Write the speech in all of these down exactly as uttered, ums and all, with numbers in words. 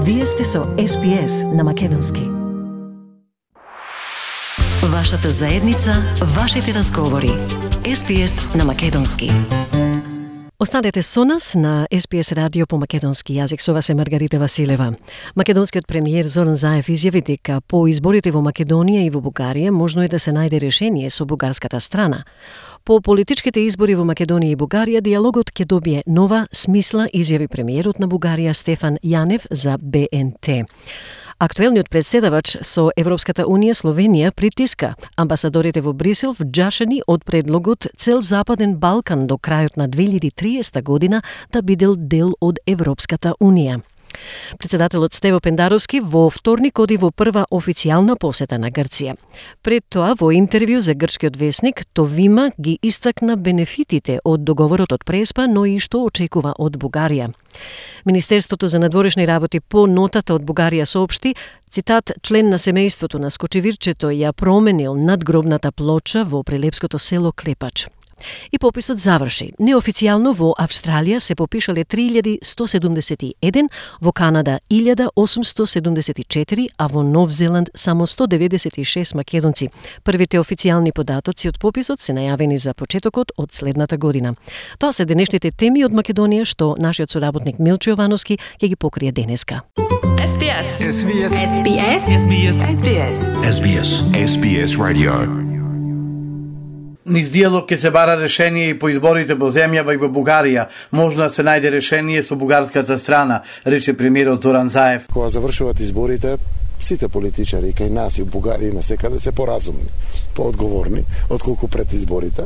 Вие сте со Ес Би Ес на македонски. Вашата заедница, вашите разговори. Ес Би Ес на македонски. Останете со нас на Ес Би Ес радио по македонски јазик. Со вас е Маргарита Василева. Македонскиот премиер Зоран Заев изјави дека по изборите во Македонија и во Бугарија можно е да се најде решение со бугарската страна. По политичките избори во Македонија и Бугарија диалогот ќе добие нова смисла, изјави премиерот на Бугарија Стефан Јанев за Бе Ен Те. Актуелниот председавач со Европската Унија Словенија притиска амбасадорите во Брисел вџашени од предлогот цел Западен Балкан до крајот на две илјади и триесета година да бидел дел од Европската Унија. Председателот Стево Пендаровски во вторник оди во прва официјална посета на Грција. Пред тоа, во интервју за грчкиот весник, Товима ги истакна бенефитите од договорот од Преспа, но и што очекува од Бугарија. Министерството за надворешни работи по нотата од Бугарија соопшти, цитат, член на семејството на Скочевирчето ја променил надгробната плоча во прелепското село Клепач. И пописот заврши. Неофицијално во Австралија се попишале три илјади сто седумдесет и еден, во Канада илјада осумсто седумдесет и четири, а во Нов Зеланд само сто деветдесет и шест македонци. Првите официјални податоци од пописот се најавени за почетокот од следната година. Тоа се денешните теми од Македонија што нашиот соработник Милчо Јовановски ќе ги покрие денеска. Ес Би Ес. Ес Би Ес. Ес Би Ес. Ес Би Ес. Ес Би Ес. Ес Би Ес. Ес Би Ес Radio. Низ диалог ќе се бара решение и по изборите во земјава и во Бугарија. Можно да се најде решение со бугарската страна, рече премиерот Зоран Заев. Кога завршуваат изборите, сите политичари кај нас и в Бугарија и насекаде се поразумни, поодговорни отколку пред изборите.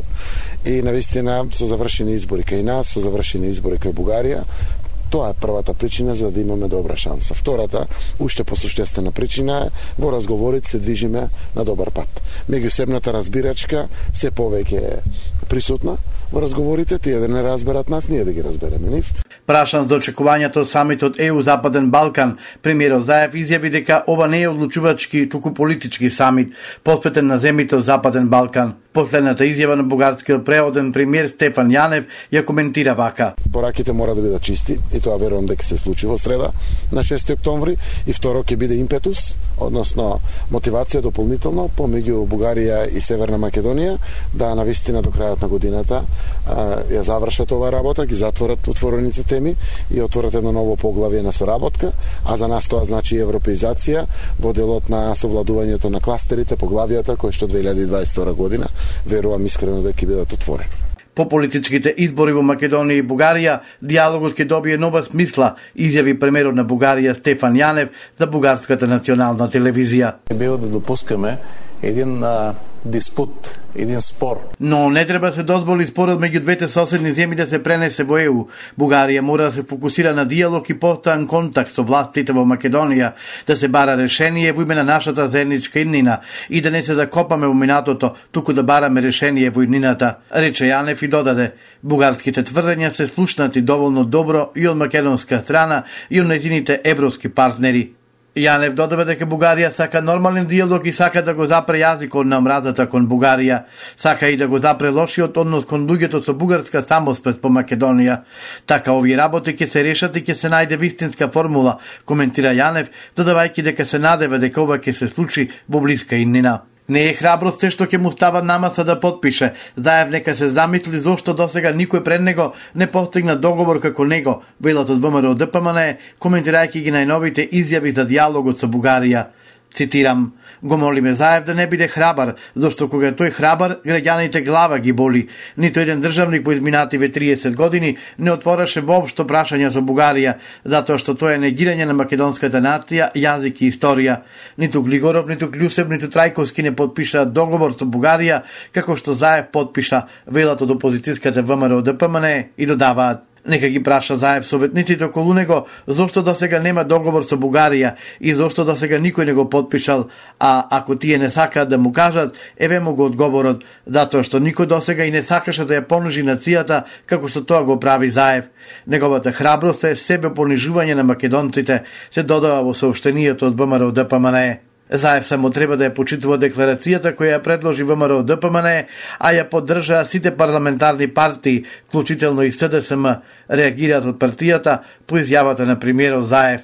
И навистина со завршени избори кај нас, со завршени избори кај Бугарија, тоа е првата причина за да имаме добра шанса. Втората, уште посуштествена причина е во разговорите се движиме на добар пат. Меѓусебната разбирачка се повеќе е присутна во разговорите, тие да не разберат нас, ние да ги разбереме нив. Прашан за очекувањето од самитот Е У Западен Балкан, премиерот Заев изјави дека ова не е одлучувачки, туку политички самит, посветен на земите од Западен Балкан. Последната изјава на бугарскиот преоден премиер Стефан Јанев ја коментира вака. Пораките мора да бидат чисти и тоа верувам дека се случи во среда на шести октомври и второ ќе биде импетус, односно мотивација дополнително помеѓу Бугарија и Северна Македонија да навистина до крајот на годината а, ја завршат ова работа, ги затворат отворените теми и отворат едно ново поглавје на соработка, а за нас тоа значи европеизација во делот на совладувањето на кластерите, поглавјата кои што две илјади и дваесет и втора година верувам искрено дека ќе бидат отворени. По политичките избори во Македонија и Бугарија, диалогот ќе добие нова смисла, изјави премиерот на Бугарија Стефан Јанев за бугарската национална телевизија. Било да допускаме еден а, диспут, еден спор. Но не треба се дозволи спорот меѓу двете соседни земји да се пренесе во Е У. Бугарија мора да се фокусира на диалог и постојан контакт со властите во Македонија, да се бара решение во име на нашата заедничка иднина и да не се закопаме во минатото, туку да бараме решение во иднината, рече Јанев и додаде. Бугарските тврдења се слушнати доволно добро и од македонска страна и од нејзините европски партнери. Јанев додава дека Бугарија сака нормален диалог и сака да го запре јазикот на омразата кон Бугарија. Сака и да го запре лошиот однос кон луѓето со бугарска самоспет по Македонија. Така овие работи ќе се решат и ќе се најде вистинска формула, коментира Јанев, додавајќи дека се надева дека ова ќе се случи во блиска иднина. Не е храброст се што ќе му става намаса да подпише. Заев нека се замисли зошто досега никој пред него не постигна договор како него, велат од Вэ Ем Ер О Д П М Н, коментирајќи ги најновите изјави за диалогот со Бугарија. Цитирам, го молиме Заев да не биде храбар, зашто кога е тој храбар, граѓаните глава ги боли. Нито еден државник по изминативе триесет години не отвораше воопшто прашања со Бугарија, затоа што тоа е негирање на македонската нација, јазик и историја. Ниту Глигоров, ниту Клјусев, ниту Трајковски не подпишаа договор со Бугарија, како што Заев подпиша, велат од опозицијската Вэ Ем Ер О Д П М Н и додаваат. Нека ги праша Заев советниците околу него зошто досега нема договор со Бугарија и зошто досега никој не го подпишал, а ако тие не сакаат да му кажат, еве му го одговорот, затоа што никој досега и не сакаше да ја понижи нацијата како што тоа го прави Заев. Неговата храброст е себе понижување на македонците, се додава во соопштението од Вэ Ем Ер О Д П М Н. Заев само треба да ја почитува декларацијата која ја предложи Вэ Ем Ер О Д П М Н, а ја поддржаа сите парламентарни партии, вклучително и С Д С М, реагираат од партијата по изјавата на премиерот Заев.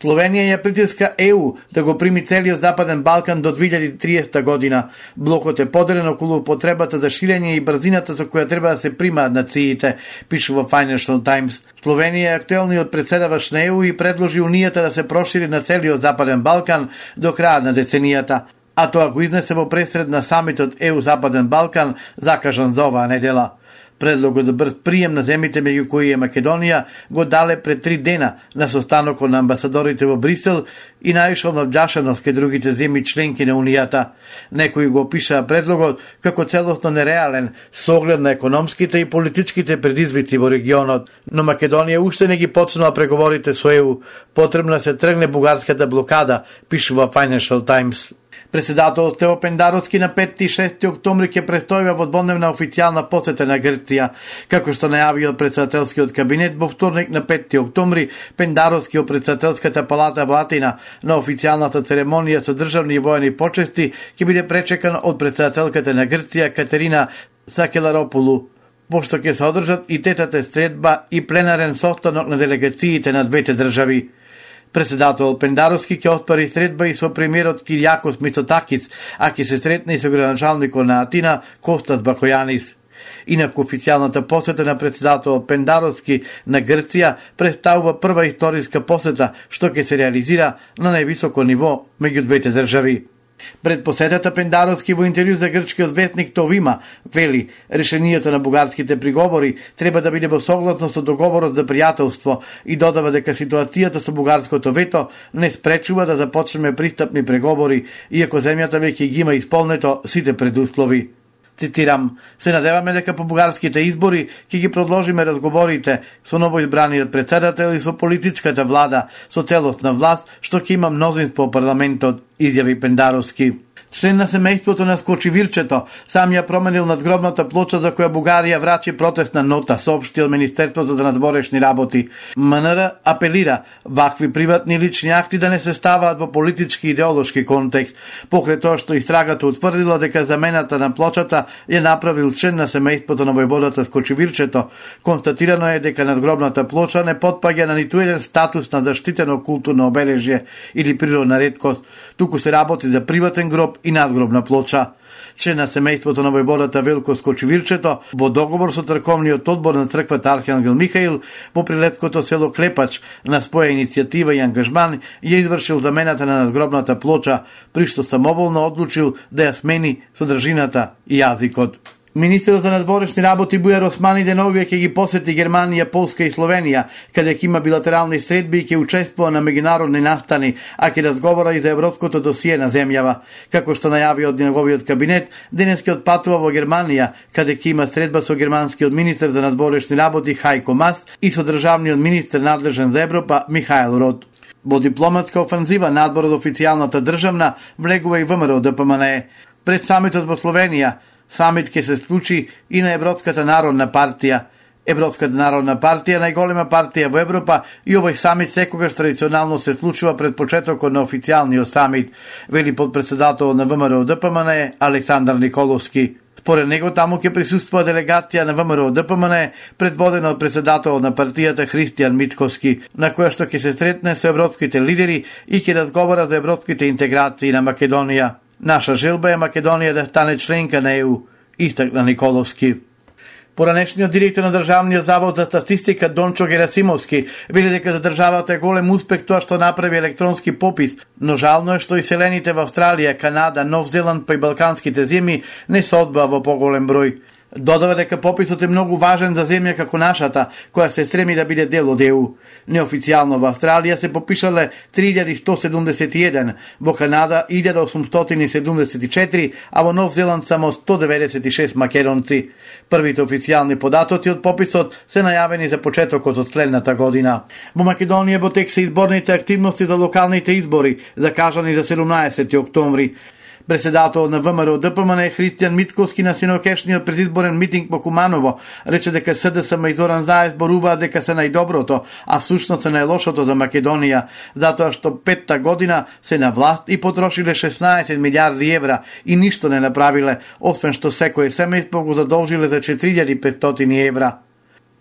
Словенија ја притиска Е У да го прими целиот Западен Балкан до две илјади и триесета година. Блокот е поделен околу потребата за ширење и брзината со која треба да се примаат нациите, пише во Financial Times. Словенија е актуелниот председавач на Е У и предложи Унијата да се прошири на целиот Западен Балкан до крајот на деценијата. А тоа го изнесе во пресред на самитот Е У Западен Балкан, закажан за оваа недела. Предлогот за брз прием на земјите меѓу кои е Македонија го дале пред три дена на состанокот на амбасадорите во Брисел и наишол на вџашаност кај другите земји членки на Унијата. Некои го опишаа предлогот како целосно нереален со оглед на економските и политичките предизвици во регионот, но Македонија уште не ги почнала преговорите со Е У. Потребно се тргне бугарската блокада, пише во Financial Times. Председателот Тео Пендаровски на петти и шести октомври ќе престојува во дводневна официјална посета на Грција. Како што најавиот председателскиот кабинет во вторник на петти октомври, Пендаровски од председателската палата во Атина на официјалната церемонија со државни и воени почести ќе биде пречекан од председателката на Грција Катерина Сакеларопулу, пошто ќе се одржат и тетата средба и пленарен состанок на делегациите на двете држави. Председател Пендаровски ќе оспари средба и со премиерот Киријакос Мицотакис, а ќе се сретне и со градоначалникот на Атина Костас Бакојанис. Инак официјалната посета на председател Пендаровски на Грција представува прва историска посета што ќе се реализира на највисоко ниво меѓу двете држави. Пред посетата Пендаровски во интервју за грчкиот вестник Товима вели, решението на бугарските приговори треба да биде во согласност со договорот за пријателство и додава дека ситуацијата со бугарското вето не спречува да започнеме пристапни преговори, иако земјата веќе ги има исполнето сите предуслови. Цитирам, се надеваме дека по бугарските избори ќе ги продолжиме разговорите со новоизбраниот председател и со политичката влада, со целосна власт, што ќе има мнозинство во парламентот, изјави Пендаровски. Член на семејството на Скочивирчето сам ја променил надгробната плоча за која Бугарија врачи протестна нота, соопшти од Министерството за надворешни работи. МНР апелира вакви приватни лични акти да не се ставаат во политички и идеолошки контекст, покрај тоа што истрагата утврдила дека замената на плочата ја направил член на семејството на војводата Скочивирчето. Констатирано е дека надгробната плоча не потпаѓа на ниту еден статус на заштитено културно обележје или природна реткост, туку се работи за приватен гроб и надгробна плоча. Член на семејството на војводата Велко Скочивирчето во договор со црковниот одбор на црквата Архангел Михаил во прилепското село Клепач на своја иницијатива и ангажман ја извршил замената на надгробната плоча, при што самоволно одлучил да ја смени содржината и јазикот. Министерот за надворешни работи Бујар Османи деновија ќе ги посети Германија, Полска и Словенија, каде ќе има билатерални средби и ќе учествува на меѓународни настани, а ќе разговара и за европското досие на земјава. Како што најави од неговиот кабинет, денес ќе отпатува во Германија, каде ќе има средба со германскиот министер за надворешни работи Хајко Мас и со државниот министер надлежен за Европа Михаел Рот. Во дипломатска офанзива надвор од официјалната државна влегува и ВМРО Д П М Н Е. Пред самитот во Словенија, самит ќе се случи и на Европската народна партија. Европската народна партија е најголема партија во Европа и овој самит секогаш традиционално се случува пред почетокот на официјалниот самит, вели подпредседател на ВМРО Д П М Н Е Александар Николовски. Според него таму ќе присуствува делегација на ВМРО Д П М Н Е предводена од председател на партијата Христијан Митковски, на која што ќе се сретне со европските лидери и ќе разговара за европските интеграции на Македонија. Наша желба е Македонија да стане членка на Е У, истакна Николовски. Поранешниот директор на Државниот завод за статистика Дончо Герасимовски вели дека за државата е голем успех тоа што направи електронски попис, но жално е што и селените во Австралија, Канада, Нов Зеланд па и балканските земји не се одбаа во поголем број. Додава дека пописот е многу важен за земја како нашата, која се стреми да биде дел од Е У. Неофицијално во Австралија се попишале три илјади сто седумдесет и еден, во Канада илјада осумстотини седумдесет и четири, а во Нов Зеланд само сто деветдесет и шест македонци. Првите официјални податоци од пописот се најавени за почетокот од следната година. Во Македонија во тек се изборните активности за локалните избори, закажани за седумнаесети октомври. Председател на ВМРО Д П М Н Е Христијан Митковски на синокешниот предизборен митинг во Куманово рече дека С Д С М и Зоран Заев зборуваат дека се најдоброто, а всушност се најлошото за Македонија, затоа што петта година се на власт и потрошиле шеснаесет милијарди евра и ништо не направиле, освен што секој семејство го задолжиле за четири илјади и петстотини евра.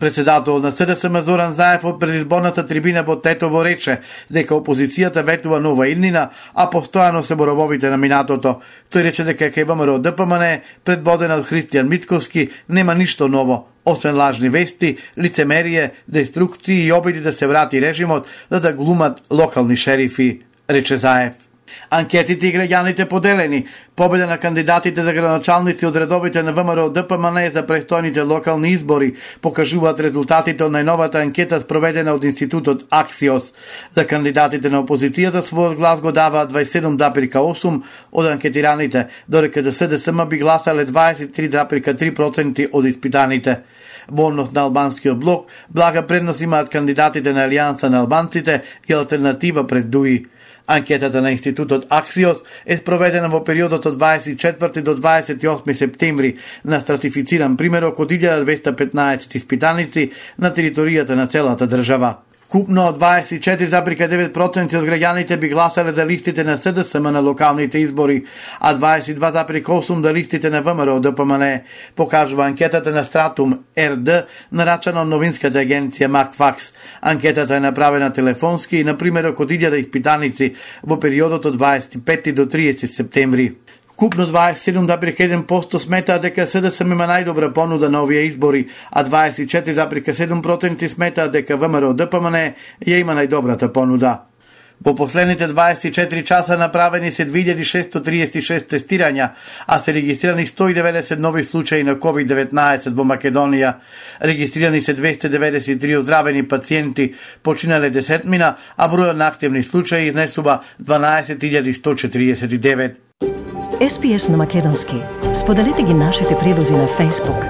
Председател на СДСМ Зоран Заев од предизборната трибина во Тетово рече дека опозицијата ветува нова иднина, а постојано се борововите на минатото. Тој рече дека кај ВМРО Д П М Н, предводена од Христијан Митковски, нема ништо ново, освен лажни вести, лицемерие, деструкции и обиди да се врати режимот за да глумат локални шерифи, рече Заев. Анкетите и граѓаните поделени. Победа на кандидатите за градоначалници од редовите на ВМРО Д П М Н за престојните локални избори покажуваат резултатите од најновата анкета спроведена од институтот Аксиос. За кандидатите на опозицијата својот глас го даваат дваесет и седум запирка осум од анкетираните, додека за СДСМ би гласале дваесет и три запирка три проценти од испитаните. Во однос на албанскиот блок, блага предност имаат кандидатите на Алијанса на албанците и Алтернатива пред ДУИ. Анкетата на институтот Аксиос е спроведена во периодот од дваесет и четврти до дваесет и осми септември на стратифициран примерок од илјада двесте и петнаесет испитаници на територијата на целата држава. Купно дваесет и четири запирка девет проценти од граѓаните би гласале за листите на СДСМ на локалните избори, а дваесет и два запирка осум за листите на ВМРО Д П М Н, покажува анкетата на Стратум Р Д, нарачана од новинската агенција Макфакс. Анкетата е направена телефонски и на примерок од илјада испитаници во периодот од дваесет и пети до триесети септември. Купно дваесет и седум запирка еден проценти сметаат дека СДСМ има најдобра понуда на овие избори, а дваесет и четири запирка седум проценти сметаат дека ВМРО Д П М Н ја има најдобрата понуда. Во последните дваесет и четири часа направени се две илјади шестстотини триесет и шест тестирања, а се регистрирани сто и деветдесет нови случаи на ковид деветнаесет во Македонија. Регистрирани се двесте деветдесет и три оздравени пациенти, починале десетмина, а бројот на активни случаи изнесува дванаесет илјади сто четиридесет и девет. С П С на македонски. Споделете ги нашите прилози на Facebook.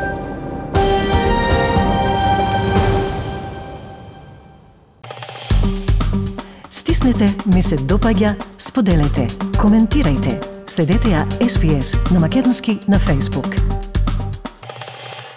Стиснете ми се допаѓа, споделете, коментирајте. Следете ја С П С на македонски на Facebook.